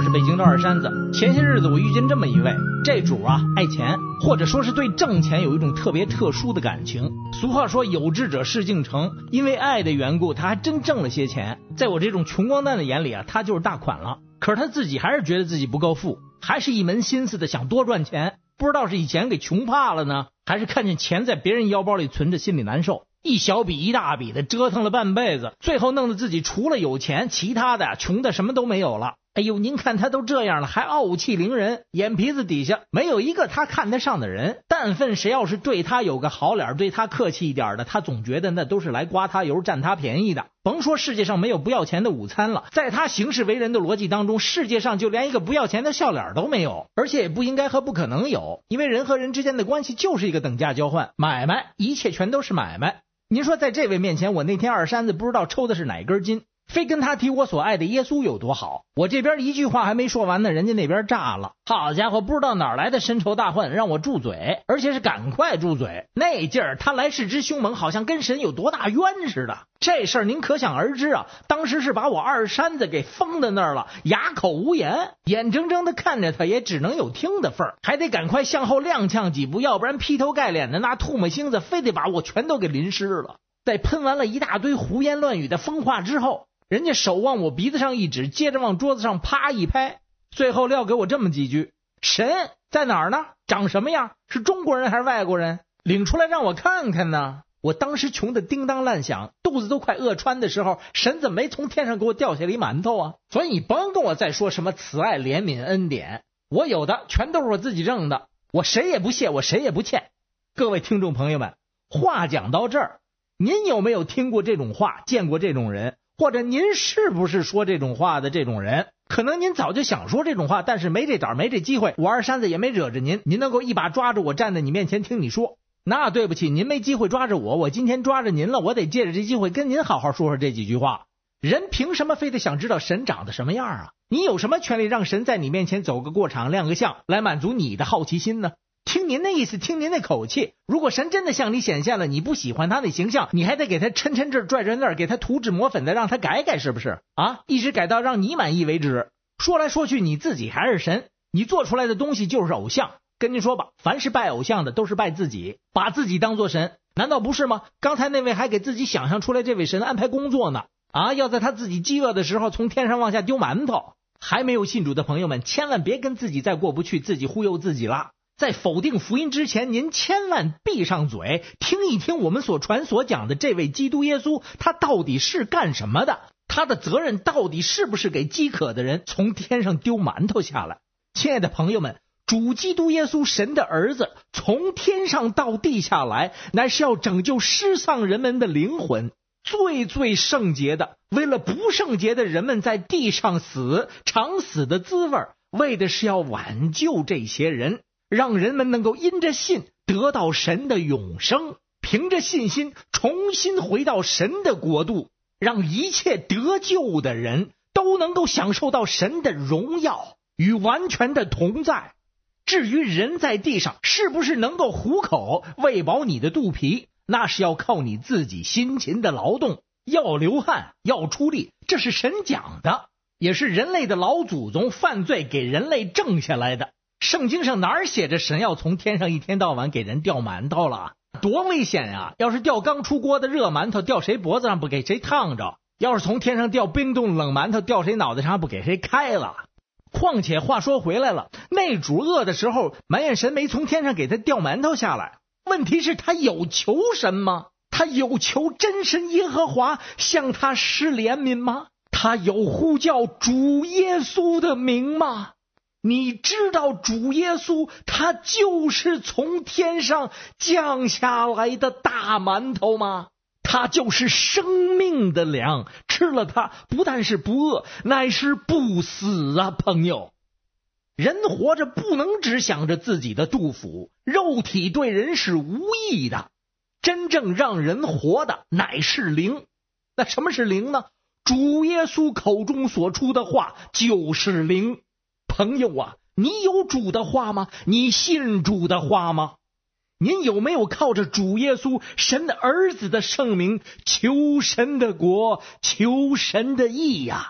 是北京的二山子。前些日子我遇见这么一位，这主啊爱钱，或者说是对挣钱有一种特别特殊的感情。俗话说有志者事竟成，因为爱的缘故，他还真挣了些钱。在我这种穷光蛋的眼里啊，他就是大款了。可是他自己还是觉得自己不够富，还是一门心思的想多赚钱。不知道是以前给穷怕了呢，还是看见钱在别人腰包里存着心里难受，一小笔一大笔的折腾了半辈子，最后弄得自己除了有钱，其他的穷的什么都没有了。哎呦，您看他都这样了，还傲气凌人，眼皮子底下没有一个他看得上的人。但凡谁要是对他有个好脸，对他客气一点的，他总觉得那都是来刮他油占他便宜的。甭说世界上没有不要钱的午餐了，在他行事为人的逻辑当中，世界上就连一个不要钱的笑脸都没有，而且也不应该和不可能有，因为人和人之间的关系就是一个等价交换，买卖一切全都是买卖。您说在这位面前，我那天二山子不知道抽的是哪根筋，非跟他提我所爱的耶稣有多好。我这边一句话还没说完呢，人家那边炸了。好家伙，不知道哪来的深仇大恨，让我住嘴，而且是赶快住嘴。那劲儿，他来势之凶猛，好像跟神有多大冤似的。这事儿您可想而知啊，当时是把我二山子给封在那儿了，哑口无言，眼睁睁的看着他，也只能有听的份儿，还得赶快向后踉跄几步，要不然劈头盖脸的那唾沫星子非得把我全都给淋湿了。在喷完了一大堆胡言乱语的疯话之后，人家手往我鼻子上一指，接着往桌子上啪一拍，最后撂给我这么几句：神在哪儿呢？长什么样？是中国人还是外国人？领出来让我看看呢。我当时穷得叮当乱响，肚子都快饿穿的时候，神怎么没从天上给我掉下来一馒头啊？所以你甭跟我再说什么慈爱怜悯恩典，我有的全都是我自己挣的，我谁也不屑，我谁也不欠。各位听众朋友们，话讲到这儿，您有没有听过这种话，见过这种人，或者您是不是说这种话的这种人？可能您早就想说这种话，但是没这胆没这机会，我二山子也没惹着您，您能够一把抓着我站在你面前听你说，那对不起，您没机会抓着我，我今天抓着您了，我得借着这机会跟您好好说说这几句话。人凭什么非得想知道神长得什么样啊？你有什么权利让神在你面前走个过场，亮个相，来满足你的好奇心呢？听您的意思，听您的口气，如果神真的向你显现了，你不喜欢他那形象，你还得给他抻抻这儿拽拽那儿，给他涂脂抹粉的，让他改改，是不是啊？一直改到让你满意为止。说来说去，你自己还是神，你做出来的东西就是偶像。跟您说吧，凡是拜偶像的都是拜自己，把自己当作神，难道不是吗？刚才那位还给自己想象出来这位神安排工作呢，要在他自己饥饿的时候从天上往下丢馒头。还没有信主的朋友们，千万别跟自己再过不去，自己忽悠自己了。在否定福音之前，您千万闭上嘴，听一听我们所传所讲的这位基督耶稣，他到底是干什么的？他的责任到底是不是给饥渴的人从天上丢馒头下来？亲爱的朋友们，主基督耶稣神的儿子从天上到地下来，乃是要拯救失丧人们的灵魂，最最圣洁的，为了不圣洁的人们在地上死，尝死的滋味，为的是要挽救这些人，让人们能够因着信得到神的永生，凭着信心重新回到神的国度，让一切得救的人都能够享受到神的荣耀与完全的同在。至于人在地上是不是能够糊口喂饱你的肚皮，那是要靠你自己辛勤的劳动，要流汗，要出力，这是神讲的，也是人类的老祖宗犯罪给人类挣下来的。圣经上哪儿写着神要从天上一天到晚给人掉馒头了？多危险啊！要是掉刚出锅的热馒头，掉谁脖子上不给谁烫着？要是从天上掉冰冻冷馒头，掉谁脑袋上不给谁开了？况且话说回来了，那主饿的时候埋怨神没从天上给他掉馒头下来，问题是他有求神吗？他有求真神耶和华向他施怜悯吗？他有呼叫主耶稣的名吗？你知道主耶稣他就是从天上降下来的大馒头吗？它就是生命的粮，吃了它不但是不饿，乃是不死啊！朋友，人活着不能只想着自己的肚腹，肉体对人是无益的，真正让人活的乃是灵。那什么是灵呢？主耶稣口中所出的话就是灵。朋友啊，你有主的话吗？你信主的话吗？您有没有靠着主耶稣神的儿子的圣名求神的国，求神的义呀？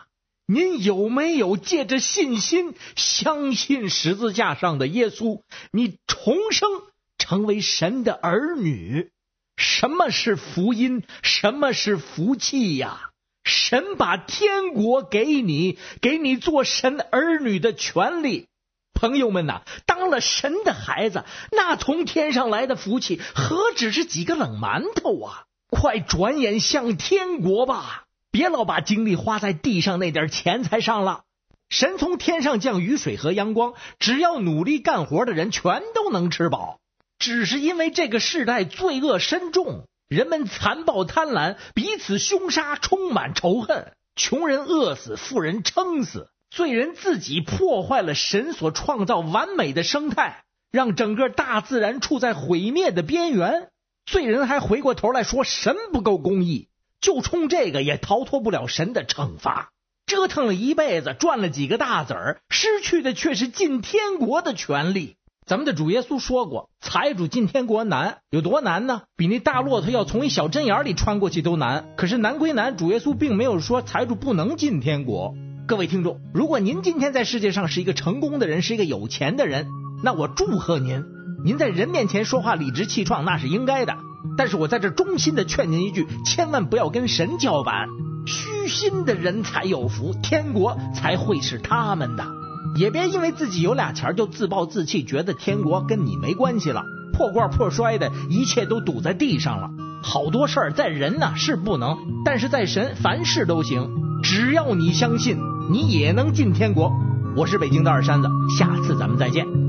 您有没有借着信心相信十字架上的耶稣，你重生成为神的儿女？什么是福音？什么是福气呀？神把天国给你做神儿女的权利。朋友们呐，当了神的孩子，那从天上来的福气何止是几个冷馒头啊！快转眼向天国吧，别老把精力花在地上那点钱财上了。神从天上降雨水和阳光，只要努力干活的人全都能吃饱。只是因为这个世代罪恶深重，人们残暴贪婪，彼此凶杀，充满仇恨，穷人饿死，富人撑死，罪人自己破坏了神所创造完美的生态，让整个大自然处在毁灭的边缘。罪人还回过头来说神不够公义，就冲这个也逃脱不了神的惩罚。折腾了一辈子，赚了几个大子儿，失去的却是进天国的权利。咱们的主耶稣说过，财主进天国难，有多难呢？比那大骆驼要从一小针眼里穿过去都难。可是难归难，主耶稣并没有说财主不能进天国。各位听众，如果您今天在世界上是一个成功的人，是一个有钱的人，那我祝贺您，您在人面前说话理直气壮，那是应该的。但是我在这衷心的劝您一句，千万不要跟神叫板。虚心的人才有福，天国才会是他们的。也别因为自己有俩钱就自暴自弃，觉得天国跟你没关系了，破罐破摔的一切都堵在地上了。好多事儿在人呢是不能，但是在神凡事都行。只要你相信，你也能进天国。我是北京的二山子，下次咱们再见。